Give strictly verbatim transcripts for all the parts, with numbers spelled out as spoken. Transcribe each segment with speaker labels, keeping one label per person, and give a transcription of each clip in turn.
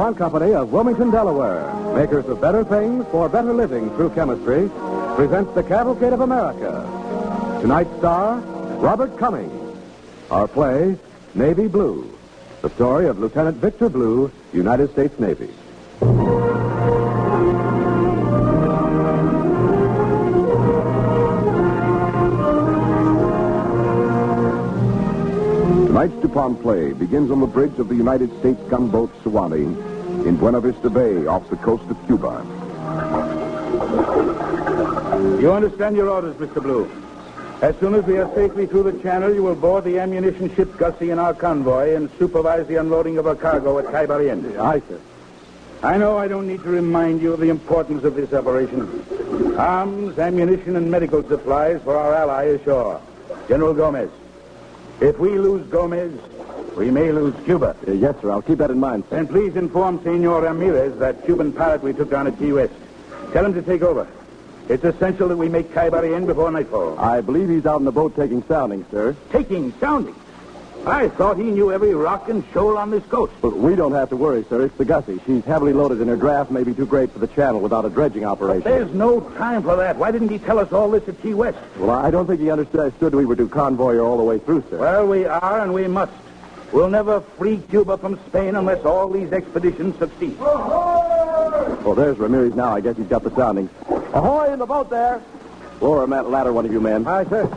Speaker 1: DuPont Company of Wilmington, Delaware, makers of better things for better living through chemistry, presents The Cavalcade of America. Tonight's star, Robert Cummings. Our play, Navy Blue, the story of Lieutenant Victor Blue, United States Navy.
Speaker 2: Tonight's DuPont play begins on the bridge of the United States gunboat Suwannee in Buena Vista Bay off the coast of Cuba.
Speaker 3: You understand your orders, Mister Blue. As soon as we are safely through the channel, you will board the ammunition ship Gussie in our convoy and supervise the unloading of our cargo at Caybarien.
Speaker 1: Aye, sir.
Speaker 3: I know I don't need to remind you of the importance of this operation. Arms, ammunition, and medical supplies for our ally ashore, General Gomez. If we lose Gomez, we may lose Cuba.
Speaker 1: Uh, yes, sir. I'll keep that in mind, sir.
Speaker 3: And please inform Senor Ramirez, that Cuban pilot we took down at Key West. Tell him to take over. It's essential that we make Caybarien before nightfall.
Speaker 1: I believe he's out in the boat taking soundings, sir.
Speaker 3: Taking soundings? I thought he knew every rock and shoal on this coast.
Speaker 1: But we don't have to worry, sir. It's the Gussie. She's heavily loaded, and her draft may be too great for the channel without a dredging operation.
Speaker 3: But there's no time for that. Why didn't he tell us all this at Key West?
Speaker 1: Well, I don't think he understood we were to convoy her all the way through, sir.
Speaker 3: Well, we are, and we must. We'll never free Cuba from Spain unless all these expeditions succeed.
Speaker 1: Well, there's Ramirez now. I guess he's got the soundings. Ahoy in the boat there. Lower him that ladder, one of you men.
Speaker 3: Aye, sir.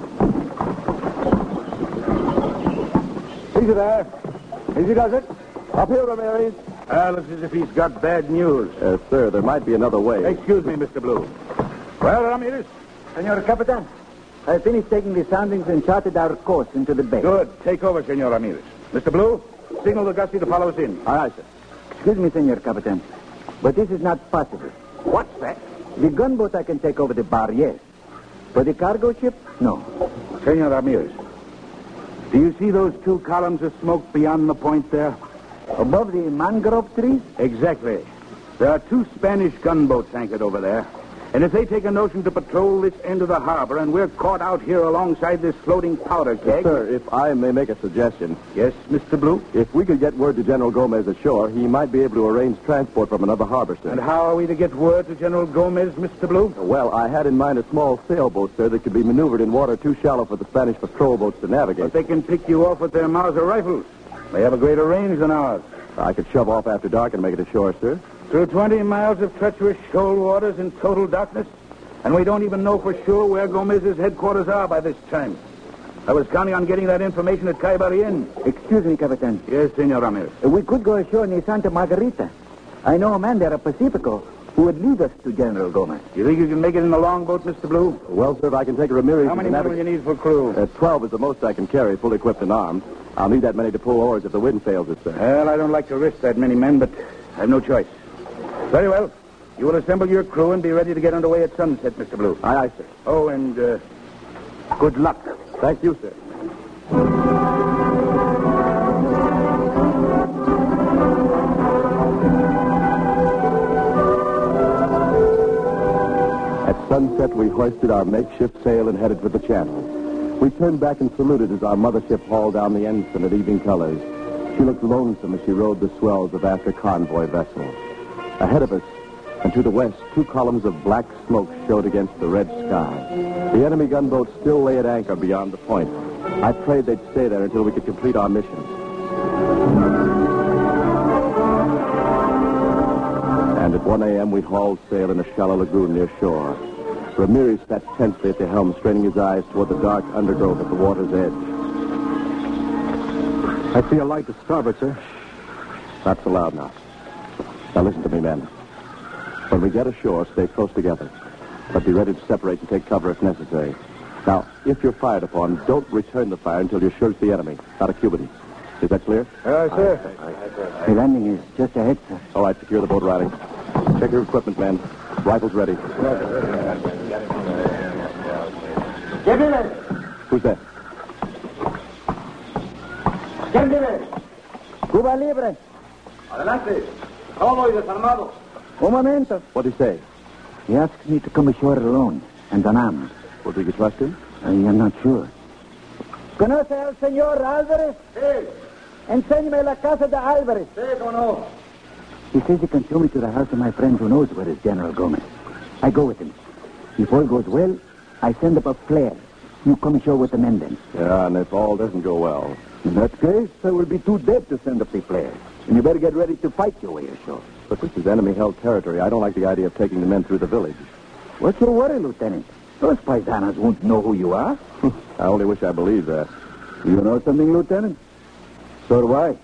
Speaker 3: Easy there. Easy does it.
Speaker 1: Up here, Ramirez.
Speaker 3: Ah, looks as if he's got bad news.
Speaker 1: Uh, sir, there might be another way.
Speaker 3: Excuse me, Mister Blue. Well, Ramirez?
Speaker 4: Senor Capitan, I finished taking the soundings and charted our course into the bay.
Speaker 3: Good. Take over, Senor Ramirez. Mister Blue, signal the Gussie to follow us in.
Speaker 1: Aye, aye, sir.
Speaker 4: Excuse me, Senor Capitan, but this is not possible.
Speaker 3: What's that?
Speaker 4: The gunboat I can take over the bar, yes. But the cargo ship, no.
Speaker 3: Senor Ramirez, do you see those two columns of smoke beyond the point there?
Speaker 4: Above the mangrove trees?
Speaker 3: Exactly. There are two Spanish gunboats anchored over there. And if they take a notion to patrol this end of the harbor and we're caught out here alongside this floating powder keg...
Speaker 1: Sir, if I may make a suggestion.
Speaker 3: Yes, Mister Blue?
Speaker 1: If we could get word to General Gomez ashore, he might be able to arrange transport from another harbor, sir.
Speaker 3: And how are we to get word to General Gomez, Mister Blue?
Speaker 1: Well, I had in mind a small sailboat, sir, that could be maneuvered in water too shallow for the Spanish patrol boats to navigate.
Speaker 3: But they can pick you off with their Mauser rifles. They have a greater range than ours.
Speaker 1: I could shove off after dark and make it ashore, sir.
Speaker 3: Through twenty miles of treacherous shoal waters in total darkness? And we don't even know for sure where Gomez's headquarters are by this time. I was counting on getting that information at Caybarien.
Speaker 4: Excuse me, Capitan.
Speaker 3: Yes, Senor Ramirez.
Speaker 4: Uh, we could go ashore near Santa Margarita. I know a man there at Pacifico who would lead us to General Gomez.
Speaker 3: You think you can make it in the longboat, Mister Blue?
Speaker 1: Well, sir, if I can take Ramirez...
Speaker 3: How many
Speaker 1: and
Speaker 3: men
Speaker 1: navig-
Speaker 3: will you need for crew?
Speaker 1: Uh, Twelve is the most I can carry, fully equipped and armed. I'll need that many to pull oars if the wind fails us, sir.
Speaker 3: Well, I don't like to risk that many men, but I have no choice. Very well. You will assemble your crew and be ready to get underway at sunset, Mister Blue.
Speaker 1: Aye, aye, sir.
Speaker 3: Oh, and uh, good luck.
Speaker 1: Thank you, sir. At sunset, we hoisted our makeshift sail and headed for the channel. We turned back and saluted as our mothership hauled down the ensign at evening colors. She looked lonesome as she rode the swells of after convoy vessels. Ahead of us, and to the west, two columns of black smoke showed against the red sky. The enemy gunboats still lay at anchor beyond the point. I prayed they'd stay there until we could complete our mission. And at one a.m., we hauled sail in a shallow lagoon near shore. Ramirez sat tensely at the helm, straining his eyes toward the dark undergrowth at the water's edge. I see a light to starboard, sir. Not so loud now. Now listen to me, men. When we get ashore, stay close together. But be ready to separate and take cover if necessary. Now, if you're fired upon, don't return the fire until you're sure it's the enemy, not a Cuban. Is that clear?
Speaker 3: Aye, sir.
Speaker 4: The landing is just ahead, sir.
Speaker 1: All right, secure the boat riding. Check your equipment, men. Rifles ready. Who's that?
Speaker 4: Cuba Libre.
Speaker 3: Adelante. Todo y desarmado.
Speaker 4: Un momento.
Speaker 1: What'd he say?
Speaker 4: He asked me to come ashore alone and unarmed.
Speaker 1: Well, do you trust him?
Speaker 4: I am not sure. ¿Conoce al señor Álvarez?
Speaker 3: Sí.
Speaker 4: Enséñeme la casa de Álvarez.
Speaker 3: Sí, cómo no.
Speaker 4: He says he can show me to the house of my friend who knows where is General Gomez. I go with him. If all goes well, I send up a flare. You come ashore with the men then.
Speaker 1: Yeah, and if all doesn't go well.
Speaker 4: In that case, I will be too dead to send up the flare. And you better get ready to fight your way ashore.
Speaker 1: But this is enemy-held territory. I don't like the idea of taking the men through the village.
Speaker 4: What's your worry, Lieutenant? Those paisanos won't know who you are.
Speaker 1: I only wish I believed that.
Speaker 4: You know something, Lieutenant? So do I.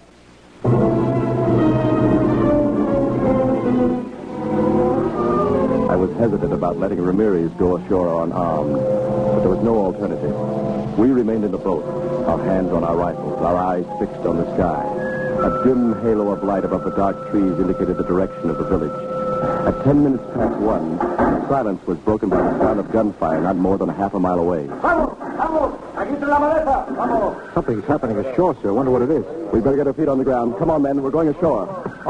Speaker 1: I was hesitant about letting Ramirez go ashore unarmed, but there was no alternative. We remained in the boat, our hands on our rifles, our eyes fixed on the sky. A dim halo of light above the dark trees indicated the direction of the village. At ten minutes past one, silence was broken by the sound of gunfire not more than a half a mile away.
Speaker 3: Vamos, vamos, aquí está la maleta, vamos.
Speaker 1: Something's happening ashore, sir. Wonder what it is. We'd better get our feet on the ground. Come on, men. We're going ashore.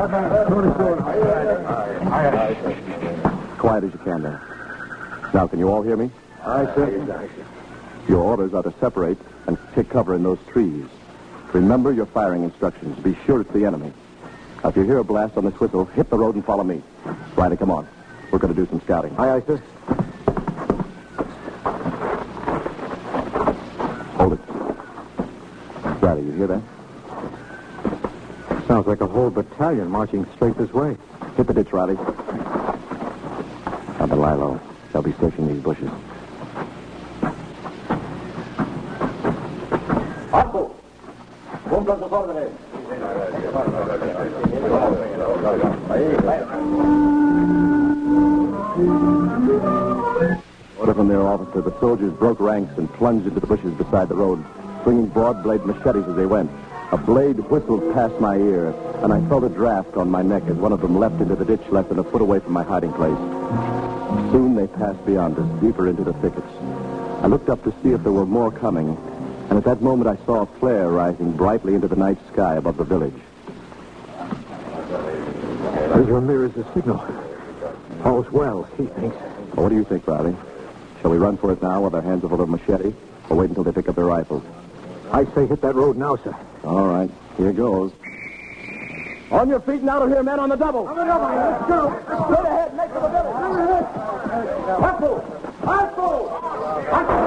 Speaker 1: Quiet as you can there. Now, can you all hear me?
Speaker 4: Aye, sir.
Speaker 1: Your orders are to separate and take cover in those trees. Remember your firing instructions. Be sure it's the enemy. Now, if you hear a blast on this whistle, hit the road and follow me. Riley, come on. We're going to do some scouting.
Speaker 4: Aye, aye, sir.
Speaker 1: Hold it. Riley, you hear that?
Speaker 5: Sounds like a whole battalion marching straight this way.
Speaker 1: Hit the ditch, Riley. Now, then lie low. They'll be searching these bushes.
Speaker 3: Paco, cumplan sus órdenes.
Speaker 1: Order from their officer, the soldiers broke ranks and plunged into the bushes beside the road, swinging broad-blade machetes as they went. A blade whistled past my ear, and I felt a draft on my neck as one of them leapt into the ditch less than a foot away from my hiding place. Soon they passed beyond us, deeper into the thickets. I looked up to see if there were more coming, and at that moment I saw a flare rising brightly into the night sky above the village.
Speaker 5: There's Ramirez's signal. All's well, he thinks.
Speaker 1: Well, what do you think, Riley? Shall we run for it now with our hands full of machete, or wait until they pick up their rifles?
Speaker 5: I say hit that road now, sir.
Speaker 1: All right, here goes. On your feet and out of here, men, on the double.
Speaker 3: On the double, let's go. Straight ahead, next to the village. Paco, Paco, Paco.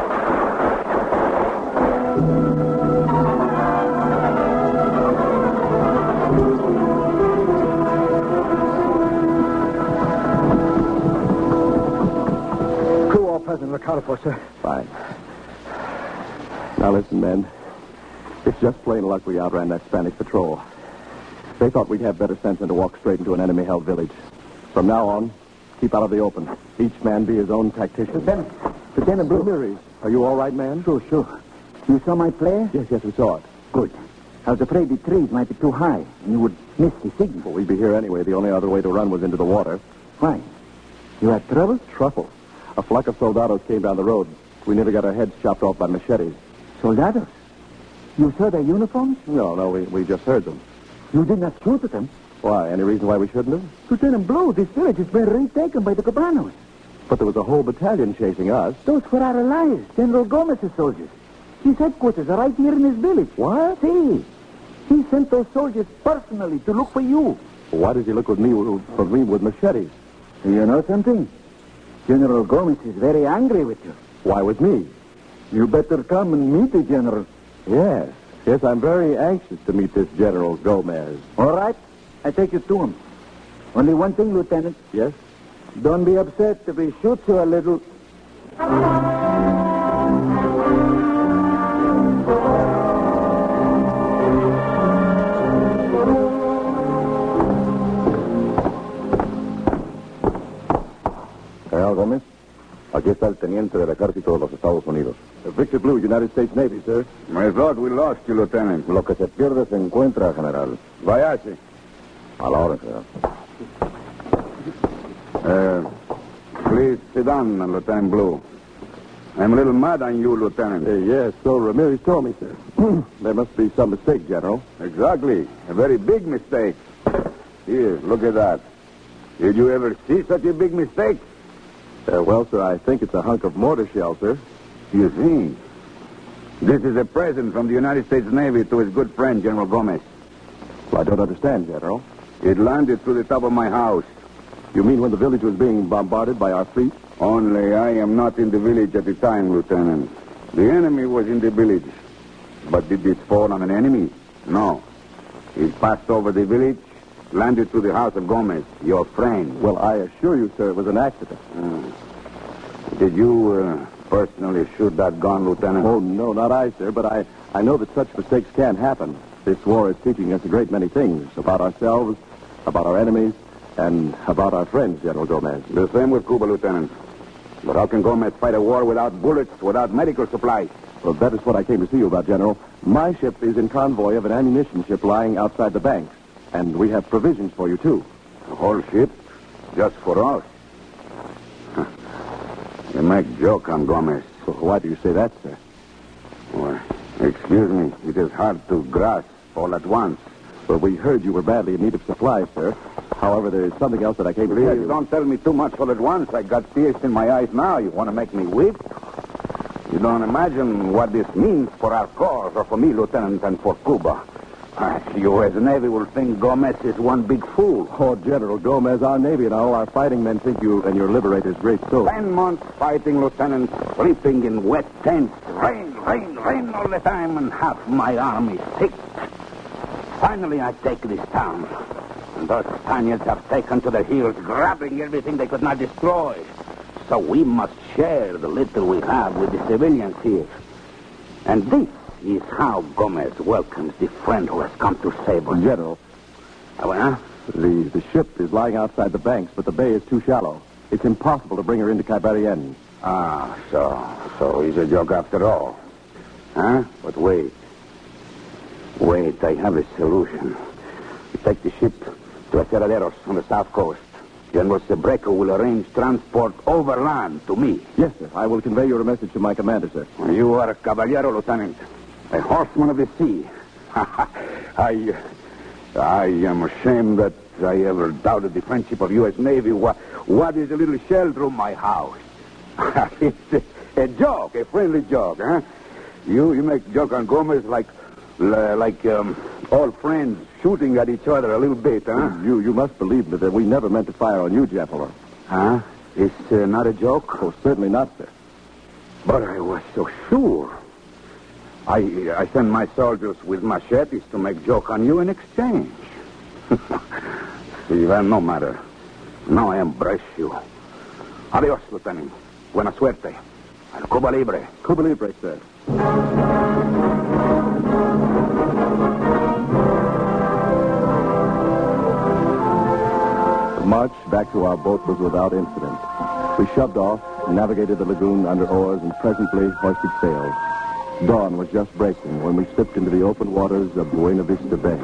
Speaker 5: Crew all present and accounted for, sir.
Speaker 1: Fine. Now listen, men. It's just plain luck we outran that Spanish patrol. They thought we'd have better sense than to walk straight into an enemy-held village. From now on, keep out of the open. Each man be his own tactician.
Speaker 4: Lieutenant, Lieutenant Blue.
Speaker 1: Ramirez, are you all right, man?
Speaker 4: Sure, sure. You saw my flare?
Speaker 1: Yes, yes, we saw it.
Speaker 4: Good. I was afraid the trees might be too high, and you would miss the signal.
Speaker 1: Well, we'd be here anyway. The only other way to run was into the water.
Speaker 4: Why? You had trouble?
Speaker 1: Trouble. A flock of soldados came down the road. We nearly got our heads chopped off by machetes.
Speaker 4: Soldados? You saw their uniforms?
Speaker 1: No, no, we, we just heard them.
Speaker 4: You did not shoot at them?
Speaker 1: Why? Any reason why we shouldn't have?
Speaker 4: Lieutenant Blue, this village has been retaken by the Cubanos.
Speaker 1: But there was a whole battalion chasing us.
Speaker 4: Those were our allies, General Gomez's soldiers. His headquarters are right here in this village.
Speaker 1: What?
Speaker 4: See, he sent those soldiers personally to look for you.
Speaker 1: Why does he look with me for me with machetes?
Speaker 4: You know something? General Gomez is very angry with you.
Speaker 1: Why with me?
Speaker 4: You better come and meet the general.
Speaker 1: Yes. Yes, I'm very anxious to meet this General Gomez.
Speaker 4: All right. I take you to him. Only one thing, Lieutenant.
Speaker 1: Yes?
Speaker 4: Don't be upset if he shoots you a little.
Speaker 1: General Gomez, aquí está el teniente del ejército de los Estados Unidos. Victor Blue, United States Navy, sir.
Speaker 3: I thought we lost you, Lieutenant.
Speaker 1: Lo que se pierde se encuentra, general.
Speaker 3: Váyase.
Speaker 1: A la orden, general.
Speaker 3: Uh, please sit down, Lieutenant Blue. I'm a little mad on you, Lieutenant.
Speaker 1: Uh, yes, so Ramirez told me, sir. There must be some mistake, General.
Speaker 3: Exactly. A very big mistake. Here, look at that. Did you ever see such a big mistake?
Speaker 1: Uh, well, sir, I think it's a hunk of mortar shell, sir.
Speaker 3: You think? This is a present from the United States Navy to his good friend, General Gomez.
Speaker 1: Well, I don't understand, General.
Speaker 6: It landed through the top of my house.
Speaker 1: You mean when the village was being bombarded by our fleet?
Speaker 6: Only I am not in the village at the time, Lieutenant. The enemy was in the village. But did this fall on an enemy? No. It passed over the village, landed through the house of Gomez, your friend.
Speaker 1: Well, I assure you, sir, it was an accident.
Speaker 6: Hmm. Did you uh, personally shoot that gun, Lieutenant?
Speaker 1: Oh, no, not I, sir, but I, I know that such mistakes can happen. This war is teaching us a great many things about ourselves, about our enemies, and about our friends, General Gomez.
Speaker 6: The same with Cuba, Lieutenant. But how can Gomez fight a war without bullets, without medical supplies?
Speaker 1: Well, that is what I came to see you about, General. My ship is in convoy of an ammunition ship lying outside the banks, and we have provisions for you, too.
Speaker 6: The whole ship? Just for us? Huh. You make joke on Gomez.
Speaker 1: So why do you say that, sir?
Speaker 6: Well, excuse me. It is hard to grasp all at once.
Speaker 1: Well, we heard you were badly in need of supplies, sir. However, there is something else that I came to tell
Speaker 6: Please
Speaker 1: you.
Speaker 6: don't tell me too much all at once. I got tears in my eyes now. You want to make me weep? You don't imagine what this means for our cause, or for me, Lieutenant, and for Cuba. Uh, the U S Navy will think Gomez is one big fool.
Speaker 1: Oh, General Gomez, our Navy and all our fighting men think you and your liberators great souls.
Speaker 6: Ten months fighting, Lieutenant, sleeping in wet tents. Rain, rain, rain all the time, and half my army sick. Finally, I take this town. And those Spaniards have taken to the hills, grabbing everything they could not destroy. So we must share the little we have with the civilians here. And this is how Gomez welcomes the friend who has come to save us.
Speaker 1: General,
Speaker 6: Oh, huh?
Speaker 1: the, the ship is lying outside the banks, but the bay is too shallow. It's impossible to bring her into Cabarien.
Speaker 6: Ah, so, so he's a joke after all. Huh? But wait. Wait, I have a solution. We take the ship to Aceraderos on the south coast. General Sebreco will arrange transport overland to me.
Speaker 1: Yes, sir. I will convey your message to my commander, sir.
Speaker 6: You are a caballero, Lieutenant. A horseman of the sea. I, I am ashamed that I ever doubted the friendship of U S Navy. What, what is a little shell through my house? It's a, a joke, a friendly joke, huh? You, you make joke on Gomez like, like um, old friends shooting at each other a little bit, huh?
Speaker 1: You, you must believe me that we never meant to fire on you, gentlemen.
Speaker 6: Huh? It's uh, not a joke?
Speaker 1: Oh, certainly not, sir.
Speaker 6: But I was so sure. I I send my soldiers with machetes to make joke on you in exchange. See, well, no matter. Now I embrace you. Adios, Lieutenant. Buena suerte. Al Cuba Libre.
Speaker 1: Cuba Libre, sir. The march back to our boat was without incident. We shoved off, navigated the lagoon under oars, and presently hoisted sail. Dawn was just breaking when we slipped into the open waters of Buena Vista Bay.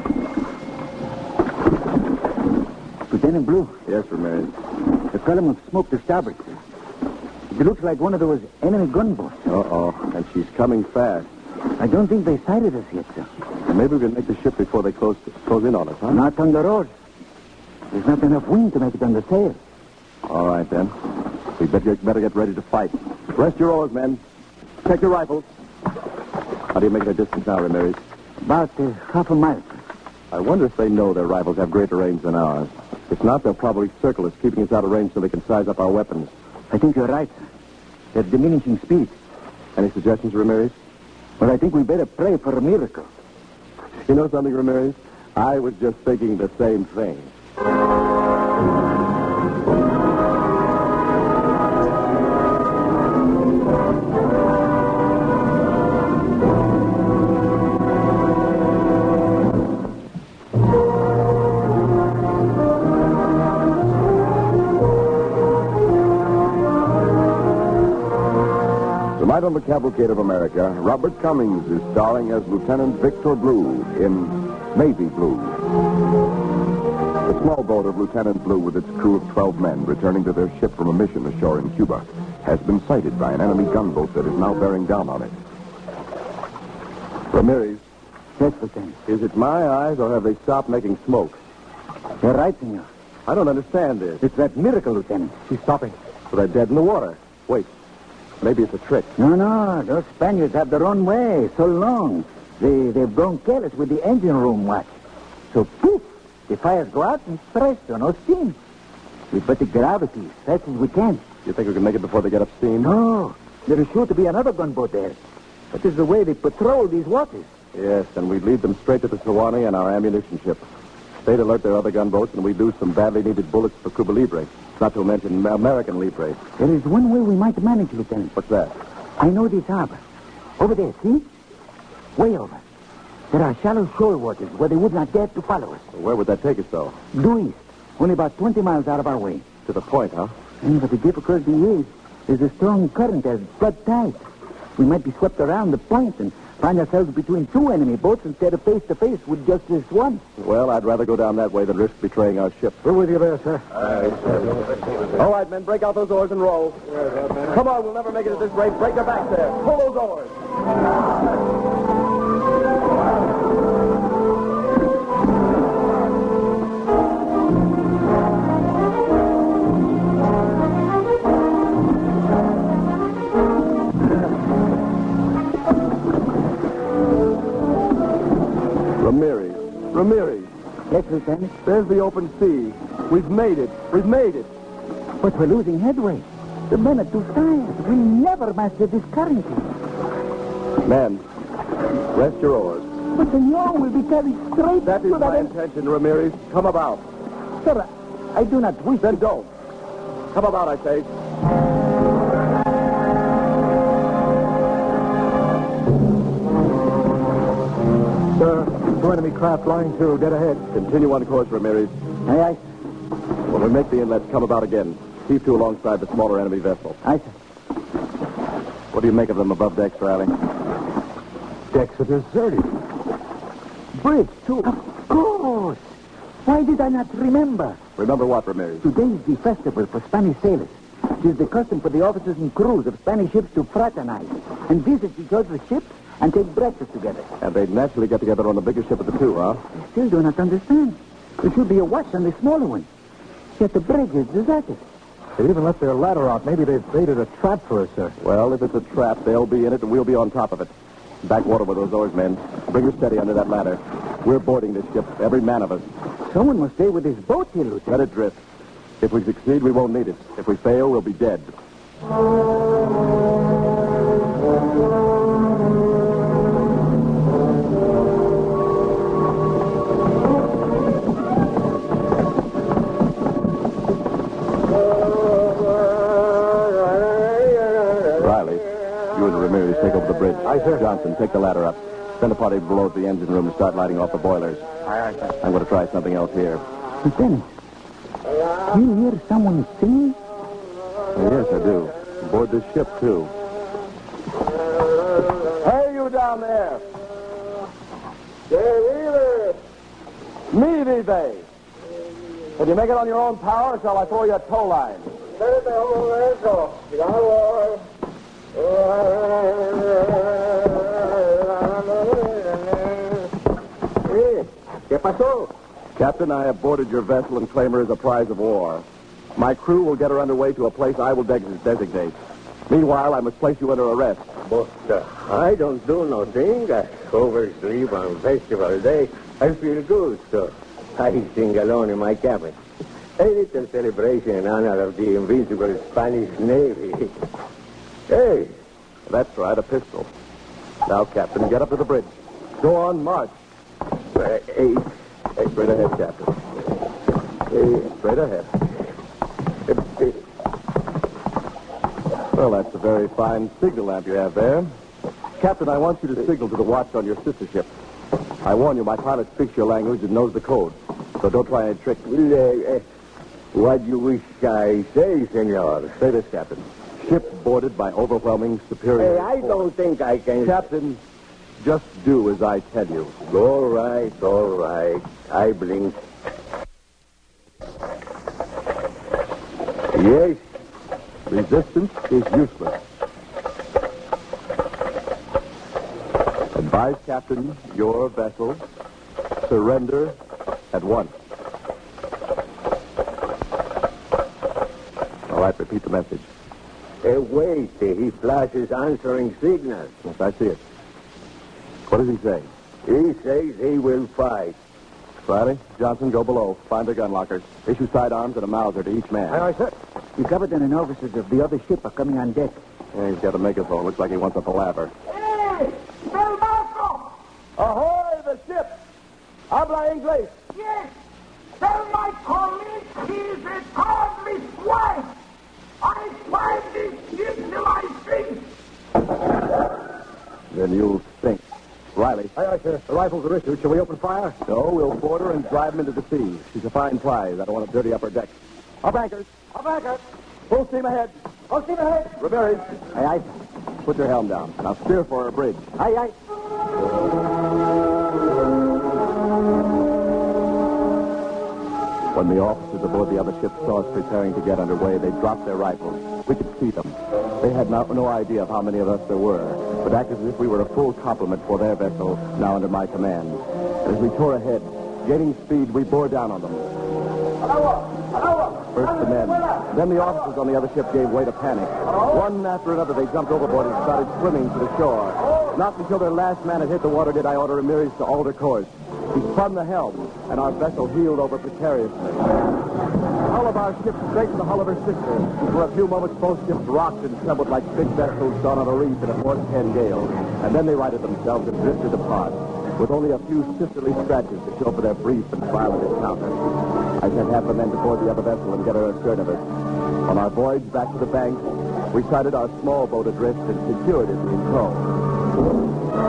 Speaker 4: Lieutenant Blue,
Speaker 1: Yes, Ramirez.
Speaker 4: the column of smoke to starboard. It looks like one of those enemy gunboats.
Speaker 1: Uh-oh, and she's coming fast.
Speaker 4: I don't think they sighted us yet, sir.
Speaker 1: And maybe we can make the ship before they close, close in on us, huh?
Speaker 4: Not on the road. There's not enough wind to make it under sail.
Speaker 1: All right, then. We better, better get ready to fight. Rest your oars, men. Check your rifles. How do you make it a distance now, Ramirez?
Speaker 4: About uh, half a mile, sir.
Speaker 1: I wonder if they know their rifles have greater range than ours. If not, they'll probably circle us, keeping us out of range so they can size up our weapons.
Speaker 4: I think you're right, sir. They're diminishing speed.
Speaker 1: Any suggestions, Ramirez?
Speaker 4: But I think we better pray for a miracle.
Speaker 1: You know something, Ramirez? I was just thinking the same thing.
Speaker 2: Tonight on the Cavalcade of America, Robert Cummings is starring as Lieutenant Victor Blue in Navy Blue. The small boat of Lieutenant Blue with its crew of twelve men returning to their ship from a mission ashore in Cuba has been sighted by an enemy gunboat that is now bearing down on it.
Speaker 1: Ramirez,
Speaker 4: Yes, Lieutenant.
Speaker 1: is it my eyes or have they stopped making smoke?
Speaker 4: You're right, senor.
Speaker 1: I don't understand this.
Speaker 4: It's that miracle, Lieutenant.
Speaker 1: She's stopping. But they're dead in the water. Wait. Maybe it's a trick.
Speaker 4: No, no, those Spaniards have their own way so long. They, they've grown careless with the engine room watch. So, poof, The fires go out and presto, no steam. We better get out of here as fast as we can.
Speaker 1: You think we can make it before they get up steam?
Speaker 4: No, there is sure to be another gunboat there. That is the way they patrol these waters.
Speaker 1: Yes, and we'd lead them straight to the Sewanee and our ammunition ship. They'd alert their other gunboats, and we'd lose some badly needed bullets for Cuba Libre. Not to mention American Libre.
Speaker 4: There is one way we might manage, Lieutenant.
Speaker 1: What's that?
Speaker 4: I know this harbor. Over there, see? Way over. There are shallow shoal waters where they would not dare to follow us.
Speaker 1: Where would that take us, though?
Speaker 4: Due east. Only about twenty miles out of our way.
Speaker 1: To the point, huh?
Speaker 4: And but the difficulty is, there's a strong current at flood tide. We might be swept around the point and find ourselves between two enemy boats instead of face to face with just this one.
Speaker 1: Well, I'd rather go down that way than risk betraying our ship.
Speaker 5: We're with you there, sir.
Speaker 1: All right, men, break out those oars and row. Come on, we'll never make it at this rate. Break your back there. Pull those oars. Ramirez. Ramirez.
Speaker 4: Yes, Lieutenant.
Speaker 1: There's the open sea. We've made it. We've made it.
Speaker 4: But we're losing headway. The men are too tired. We'll never master this current.
Speaker 1: Men, rest your oars.
Speaker 4: But senor will be carried straight
Speaker 1: That is
Speaker 4: to
Speaker 1: my
Speaker 4: the...
Speaker 1: intention, Ramirez. Come about.
Speaker 4: Sir, I do not wish...
Speaker 1: Then don't. Come about, I say.
Speaker 5: Sir, two enemy craft lying to, dead ahead.
Speaker 1: Continue on course, Ramirez.
Speaker 4: Aye, aye.
Speaker 1: When we make the inlets, come about again. Heave to alongside the smaller enemy vessel.
Speaker 4: Aye, sir.
Speaker 1: What do you make of them above decks, Riley?
Speaker 5: Decks are deserted.
Speaker 4: Bridge, too. Of course. Why did I not remember?
Speaker 1: Remember what, Ramirez?
Speaker 4: Today is the festival for Spanish sailors. It is the custom for the officers and crews of Spanish ships to fraternize and visit each other's ships and take breakfast together.
Speaker 1: And they'd naturally get together on the biggest ship of the two, huh?
Speaker 4: I still do not understand. There should be a watch on the smaller one. Yet the bridge is deserted.
Speaker 5: They even left their ladder out. Maybe they've baited a trap for us, sir.
Speaker 1: Well, if it's a trap, they'll be in it and we'll be on top of it. Backwater with those oars, men. Bring her steady under that ladder. We're boarding this ship, every man of us.
Speaker 4: Someone must stay with his boat here, Lieutenant.
Speaker 1: Let it drift. If we succeed, we won't need it. If we fail, we'll be dead. Riley, you and Ramirez take over the bridge.
Speaker 5: Aye, sir.
Speaker 1: Johnson, take the ladder up. Send a party below at the engine room and start lighting off the boilers.
Speaker 5: Aye, aye, sir.
Speaker 1: I'm going to try something else here.
Speaker 4: Lieutenant, you hear someone singing?
Speaker 1: Yes, I do. Aboard this ship, too. Hey, you down there! Me, Vive! Can you make it on your own power, or shall I throw you a tow line?
Speaker 4: ¿Qué pasó?
Speaker 1: Captain, I have boarded your vessel and claim her as a prize of war. My crew will get her underway to a place I will de- designate. Meanwhile, I must place you under arrest.
Speaker 7: But uh, I don't do nothing. I oversleep on festival day. I feel good, so I sing alone in my cabin. A little celebration in honor of the invincible Spanish Navy. Hey.
Speaker 1: That's right, a pistol. Now, Captain, get up to the bridge. Go on, march.
Speaker 7: Uh, hey.
Speaker 1: Hey, straight ahead, Captain.
Speaker 7: Hey.
Speaker 1: Straight ahead.
Speaker 7: Uh, hey.
Speaker 1: Well, that's a very fine signal lamp you have there. Captain, I want you to signal to the watch on your sister ship. I warn you, my pilot speaks your language and knows the code. So don't try any tricks.
Speaker 7: Well, uh, uh, what you wish I say, senor?
Speaker 1: Say this, Captain. Ship boarded by overwhelming superior...
Speaker 7: Hey, I don't think I can...
Speaker 1: Captain, just do as I tell you.
Speaker 7: All right, all right. I blink. Yes.
Speaker 1: Resistance is useless. Advise, Captain, your vessel. Surrender at once. All right, repeat the message.
Speaker 7: Uh, wait, uh, he flashes answering signals.
Speaker 1: Yes, I see it. What does he say?
Speaker 7: He says he will fight.
Speaker 1: Riley, Johnson, go below. Find their gun lockers. Issue sidearms and a Mauser to each man.
Speaker 5: Aye, aye, sir.
Speaker 4: The captain and officers of the other ship are coming on deck.
Speaker 1: Yeah, he's got a megaphone. Looks like he wants a palaver.
Speaker 8: Hey! Del Marco!
Speaker 1: Ahoy, the ship! Habla English!
Speaker 8: Yes! Tell my colleague he's a cowardly swine! I find this ship till I sink!
Speaker 1: Then you'll sink. Riley.
Speaker 5: Aye, aye, sir. The rifles are issued. Shall we open fire?
Speaker 1: No, we'll board her and drive him into the sea. She's a fine prize. I don't want to dirty up her deck. Up anchors.
Speaker 5: Up anchor.
Speaker 1: Full steam ahead.
Speaker 5: Full steam ahead.
Speaker 1: Riveri,
Speaker 4: Aye, aye.
Speaker 1: put your helm down. Now steer for her bridge.
Speaker 4: Aye, aye.
Speaker 1: When the officers aboard the other ship saw us preparing to get underway, they dropped their rifles. We could see them. They had no, no idea of how many of us there were, but acted as if we were a full complement for their vessel, now under my command. As we tore ahead, gaining speed, we bore down on them. First the men, then the officers on the other ship gave way to panic. One after another, they jumped overboard and started swimming to the shore. Not until their last man had hit the water did I order Ramirez to alter course. He spun the helm, and our vessel heeled over precariously. The hull of our ship scraped the hull of her sister. For a few moments, both ships rocked and trembled like big vessels gone on a reef in a force ten gale. And then they righted themselves and drifted apart, with only a few sisterly scratches to show for their brief and violent encounter. I sent half the men to board the other vessel and get her astern of us. On our voyage back to the bank, we sighted our small boat adrift and secured it in tow.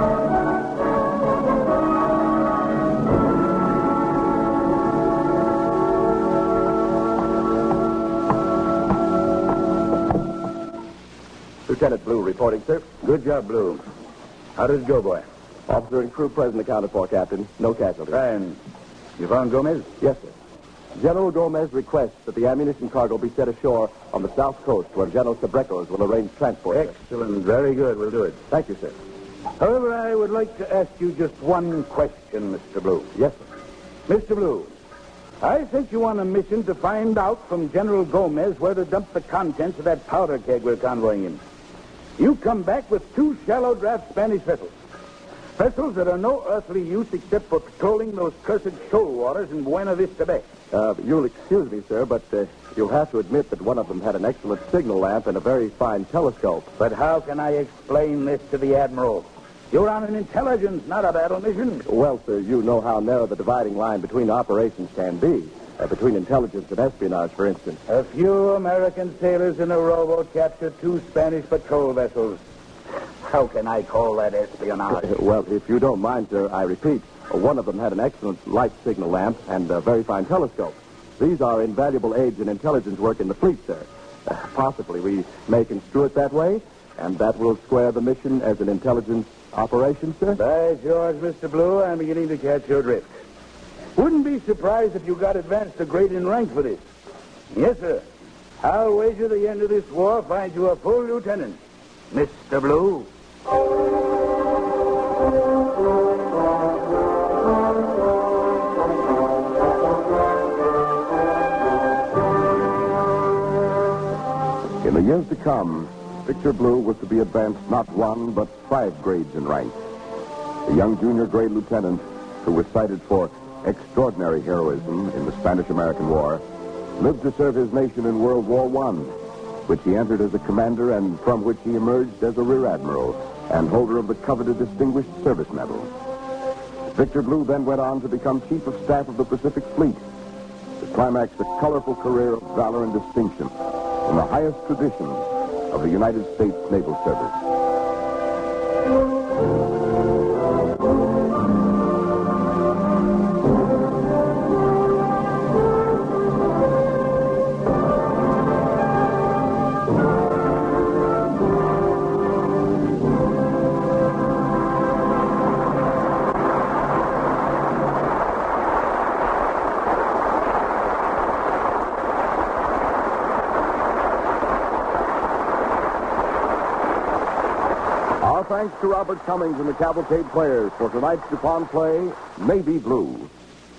Speaker 1: Lieutenant Blue reporting, sir.
Speaker 3: Good job, Blue. How did it go, boy?
Speaker 1: Officer and crew present accounted for, Captain. No casualties.
Speaker 3: Fine. You found Gomez?
Speaker 1: Yes, sir. General Gomez requests that the ammunition cargo be set ashore on the south coast where General Sabrecos will arrange transport. sir.
Speaker 3: Excellent. Very good. We'll do it.
Speaker 1: Thank you, sir.
Speaker 3: However, I would like to ask you just one question, Mister Blue.
Speaker 1: Yes, sir.
Speaker 3: Mister Blue, I sent you on a mission to find out from General Gomez where to dump the contents of that powder keg we're convoying him. You come back with two shallow draft Spanish vessels. Vessels that are no earthly use except for patrolling those cursed shoal waters in Buena Vista Bay.
Speaker 1: Uh, you'll excuse me, sir, but uh, you'll have to admit that one of them had an excellent signal lamp and a very fine telescope.
Speaker 3: But how can I explain this to the Admiral? You're on an intelligence, not a battle mission.
Speaker 1: Well, sir, you know how narrow the dividing line between operations can be. Uh, between intelligence and espionage, for instance.
Speaker 3: A few American sailors in a rowboat captured two Spanish patrol vessels. How can I call that espionage?
Speaker 1: Uh, well, if you don't mind, sir, I repeat, uh, one of them had an excellent light signal lamp and a very fine telescope. These are invaluable aids in intelligence work in the fleet, sir. Uh, possibly we may construe it that way, and that will square the mission as an intelligence operation, sir.
Speaker 3: By George, Mister Blue, I'm beginning to catch your drift. Wouldn't be surprised if you got advanced a grade in rank for this. Yes, sir. I'll wager the end of this war finds you a full lieutenant. Mister Blue.
Speaker 2: In the years to come, Victor Blue was to be advanced not one, but five grades in rank. The young junior grade lieutenant, who was cited for extraordinary heroism in the Spanish-American War, lived to serve his nation in World War One, which he entered as a commander and from which he emerged as a rear admiral and holder of the coveted Distinguished Service Medal. Victor Blue then went on to become Chief of Staff of the Pacific Fleet, to climax a colorful career of valor and distinction in the highest traditions of the United States Naval Service. Thanks to Robert Cummings and the Cavalcade Players for tonight's DuPont play, Navy Blue.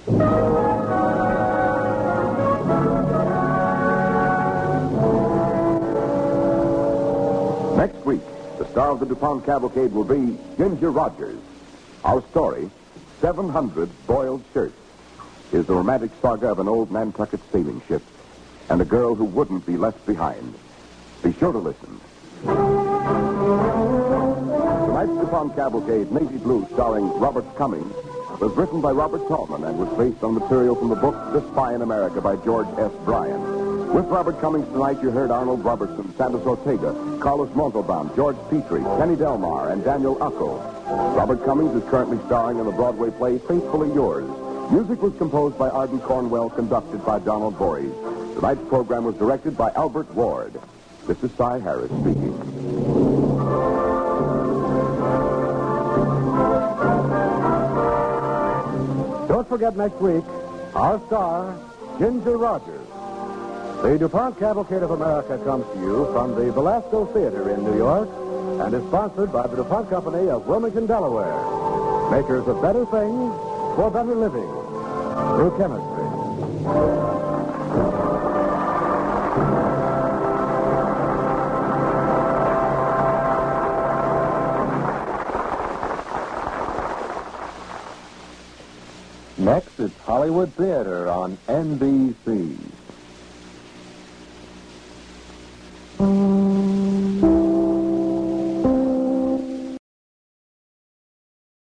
Speaker 2: Next week, the star of the DuPont Cavalcade will be Ginger Rogers. Our story, seven hundred Boiled Shirts. is the romantic saga of an old Nantucket sailing ship and a girl who wouldn't be left behind. Be sure to listen. Tonight's DuPont Cavalcade, Navy Blue, starring Robert Cummings, was written by Robert Tallman and was based on material from the book The Spy in America by George S. Bryan. With Robert Cummings tonight, you heard Arnold Robertson, Santos Ortega, Carlos Montalban, George Petrie, Kenny Delmar, and Daniel Ucko. Robert Cummings is currently starring in the Broadway play Faithfully Yours. Music was composed by Arden Cornwell, conducted by Donald Voorhees. Tonight's program was directed by Albert Ward. This is Cy Harris speaking.
Speaker 9: Don't forget next week, our star, Ginger Rogers. The DuPont Cavalcade of America comes to you from the Belasco Theater in New York and is sponsored by the DuPont Company of Wilmington, Delaware. Makers of better things for better living through chemistry.
Speaker 10: Next, it's Hollywood Theater on N B C.